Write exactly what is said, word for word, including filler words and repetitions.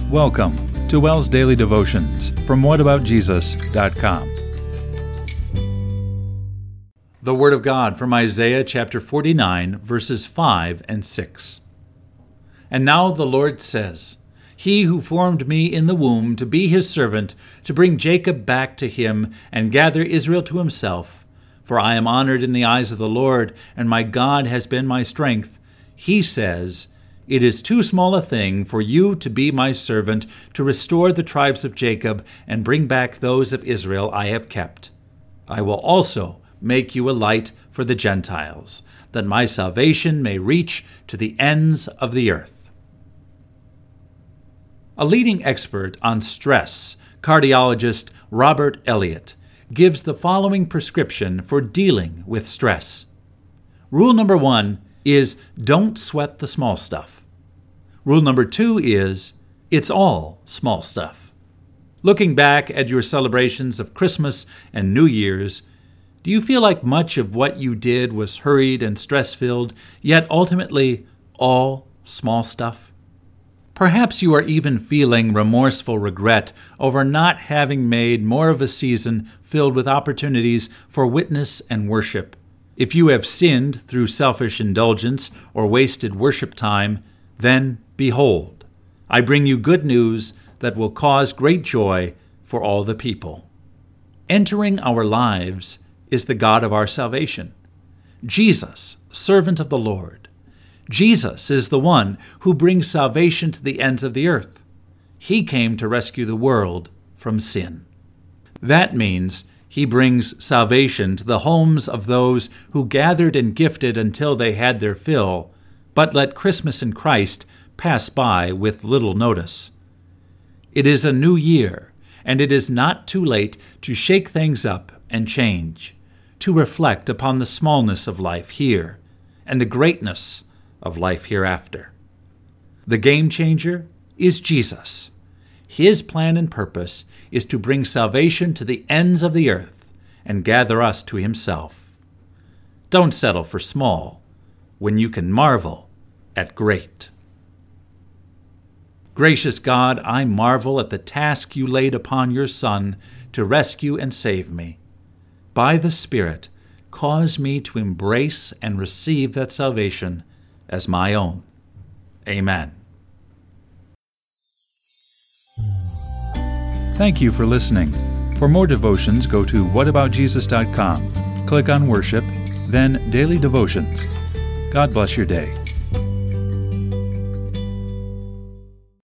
Welcome to WELS Daily Devotions from what about jesus dot com. The Word of God from Isaiah chapter forty-nine, verses five and six. And now the Lord says, He who formed me in the womb to be his servant, to bring Jacob back to him and gather Israel to himself. For I am honored in the eyes of the Lord, and my God has been my strength. He says, It is too small a thing for you to be my servant, to restore the tribes of Jacob and bring back those of Israel I have kept. I will also make you a light for the Gentiles, that my salvation may reach to the ends of the earth. A leading expert on stress, cardiologist Robert Elliott, gives the following prescription for dealing with stress. Rule number one is don't sweat the small stuff. Rule number two is it's all small stuff. Looking back at your celebrations of Christmas and New Year's, do you feel like much of what you did was hurried and stress-filled, yet ultimately all small stuff? Perhaps you are even feeling remorseful regret over not having made more of a season filled with opportunities for witness and worship. If you have sinned through selfish indulgence or wasted worship time, then behold, I bring you good news that will cause great joy for all the people. Entering our lives is the God of our salvation. Jesus, servant of the Lord. Jesus is the one who brings salvation to the ends of the earth. He came to rescue the world from sin. That means He brings salvation to the homes of those who gathered and gifted until they had their fill, but let Christmas in Christ pass by with little notice. It is a new year, and it is not too late to shake things up and change, to reflect upon the smallness of life here and the greatness of life hereafter. The game changer is Jesus. His plan and purpose is to bring salvation to the ends of the earth and gather us to Himself. Don't settle for small when you can marvel at great. Gracious God, I marvel at the task you laid upon your Son to rescue and save me. By the Spirit, cause me to embrace and receive that salvation as my own. Amen. Thank you for listening. For more devotions, go to what about jesus dot com. Click on Worship, then Daily Devotions. God bless your day.